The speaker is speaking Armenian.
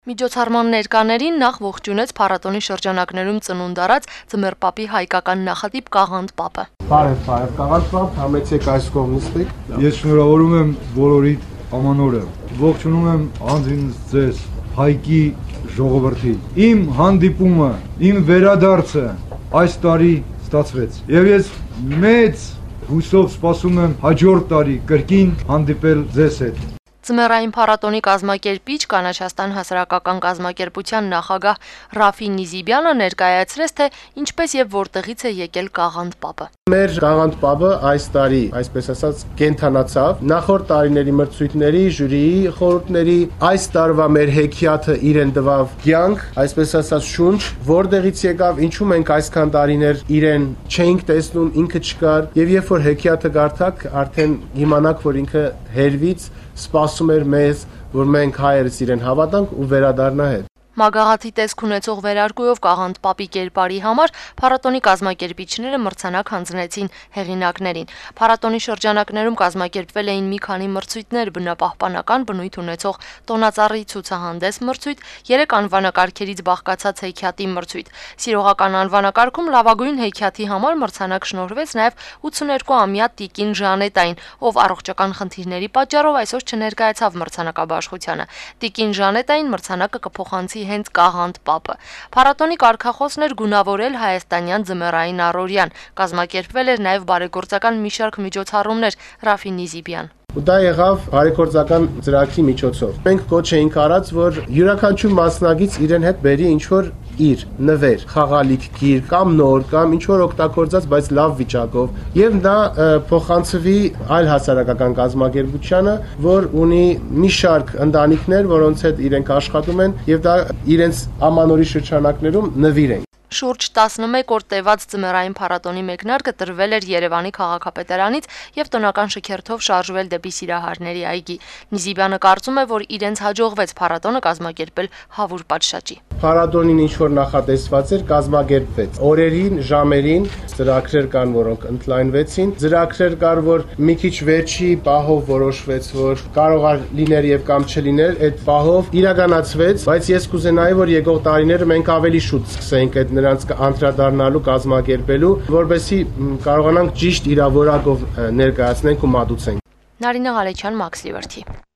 Միջոցառման ներկաներին նախ ողջունեց փառատոնի շրջանակներում ծնունդ առած Ձմեռ Պապի հայկական նախատիպ Կաղանդ Պապը։ Բարև, Կաղանդ Պապ, համեցեք այս կողմ նստեք։ Ես շնորհավորում եմ բոլորի ամանորը։ Ողջունում եմ անձինս ձեզ, հայկի ժողովրդի։ Իմ հանդիպումը, իմ վերադարձը այս տարի ստացվեց։ Եվ ես մեծ հույսով սպասում եմ հաջորդ տարի կրկին հանդիպել ձեզ հետ։ Ձմեռային փառատոնի կազմակերպիչ Կանաչաստան հասարակական կազմակերպության նախագահ Ռաֆի Նիզիբյանը ներկայացրեց, թե ինչպես եւ որտեղից է եկել Կաղանդ Պապը։ Մեր Կաղանդ Պապը այս տարի, այսպես ասած, կենթանացավ։ Նախորդ տարիների մրցույթների, ժյուրիի խորհուրդների, այս տարվա մեր հեքիաթը իրեն տվավ կյանք, այսպես ասած, շունչ, որտեղից եկավ, ինչու մենք այսքան տարիներ իրեն չէինք տեսնում, ինքը չկար, եւ երբ որ հեքիաթը գարթակ, արդեն իմանաք, որ ինքը հերվից սպասում էր մեզ, որ մենք հայերս իրեն հավատանք ու վերադառնա հետ։ Մագաղաթի տեսք ունեցող վերարկուով Կաղանդ Պապի կերպարի համար փառատոնի կազմակերպիչները մրցանակ հանձնեցին հեղինակներին։ Փառատոնի շրջանակներում կազմակերպվել էին մի քանի մրցույթներ՝ բնապահպանական բնույթ ունեցող տոնածառի ցուցահանդես մրցույթ, 3 անվանակարգերից բաղկացած հեքիաթի մրցույթ։ Սիրողական անվանակարգում լավագույն հեքիաթի համար մրցանակ շնորհվեց նաև 82-ամյա Տիկին Ժանետային, ով առողջական խնդիրների պատճառով այսօր չներկայացավ մրցանակաբաշխությանը։ Տիկին Ժանետային մրցանակը կփոխանցի հենց Կաղանդ Պապը։ Փառատոնի կարգախոսն էր գունավորել հայաստանյան ձմեռային առօրյան։ Կազմակերպվել էր նաև բարեգործական մի շարք միջոցառումներ։ Ռաֆի Նիզիբյան։ Ու դա եղավ բարեգործական ծրագրի միջոցով։ Մենք կոչ էինք արած, որ յուրաքանչյուր մասնագից իրեն հետ բերի ինչ-որ իր նվեր, խաղալիք, գիր կամ նոր կամ ինչ-որ օգտագործած, բայց լավ վիճակով, եւ դա փոխանցվի այլ հասարակական կազմակերպությանը, որ ունի մի շարք ընտանիքներ, որոնց հետ իրենք աշխատում են, եւ դա իրենց ամանորի շրջանակներում նվիրեն։ Շուրջ 11 օր տևած ձմեռային փառատոնի մեկնարկը տրվել էր Երևանի քաղաքապետարանից եւ տոնական շքերթով շարժվել դեպի Սիրահարների այգի։ Նիզիբյանը կարծում է, որ իրենց հաջողվեց փառատոնը կազմակերպել հավուր պատշաճի։ Փառատոնին ինչ-որ նախատեսված էր, կազմակերպվեց։ Օրերին, ժամերին ծրագրեր կան, որոնք ընդլայնվեցին։ Ծրագրեր կար, որ մի քիչ վերջի պահով որոշվեց, որ կարող է լիներ եւ կամ չլիներ, այդ պահով իրականացվեց, բայց ես կուզենայի, որ եկող տարիները մենք ավելի շուտ սկսենք այդ նրանց անդրադառնալու, կազմակերպելու, որովհետեւ կարողանանք ճիշտ իրավորակով ներկայացնենք ու մատուցենք։ Նարինե Ղալեչյան, Մաքս Լիվերթի։